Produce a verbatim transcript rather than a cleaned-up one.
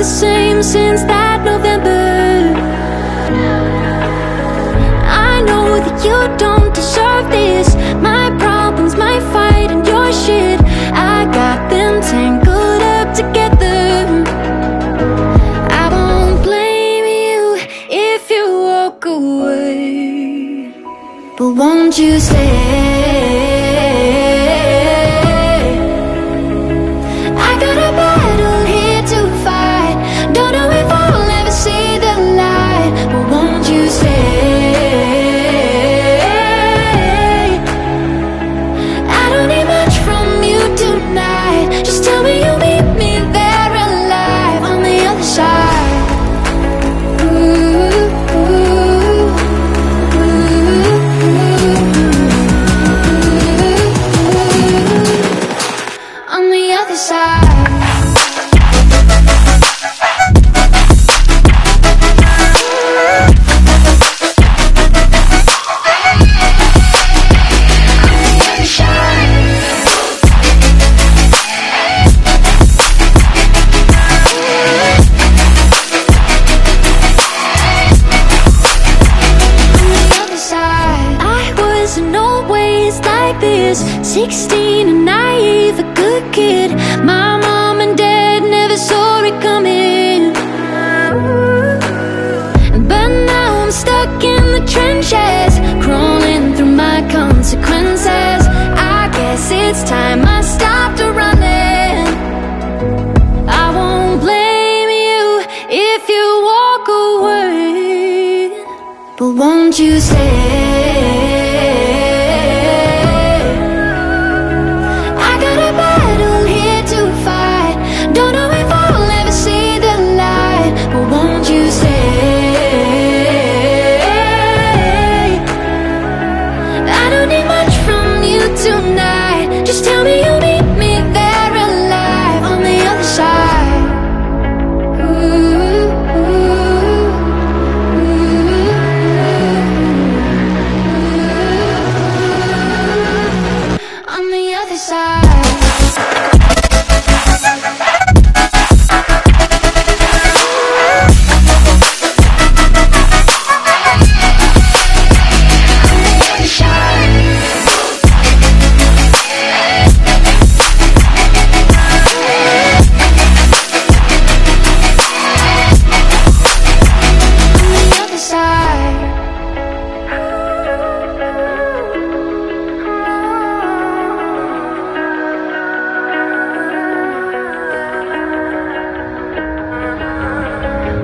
same since that November. I know that you don't deserve this. My problems, my fight, and your shit, I got them tangled up together. I won't blame you if you walk away, but won't you stay? I got a battle here to fight. Don't know if I'll ever see the light, but won't you stay? I don't need much from you tonight. Just tell me you'll meet me there alive on the other side. Ooh, ooh, ooh, ooh, on the other side. Sixteen and naive, a good kid. My mom and dad never saw it coming, but now I'm stuck in the trenches, crawling through my consequences. I guess it's time I stopped running. I won't blame you if you walk away, but won't you stay?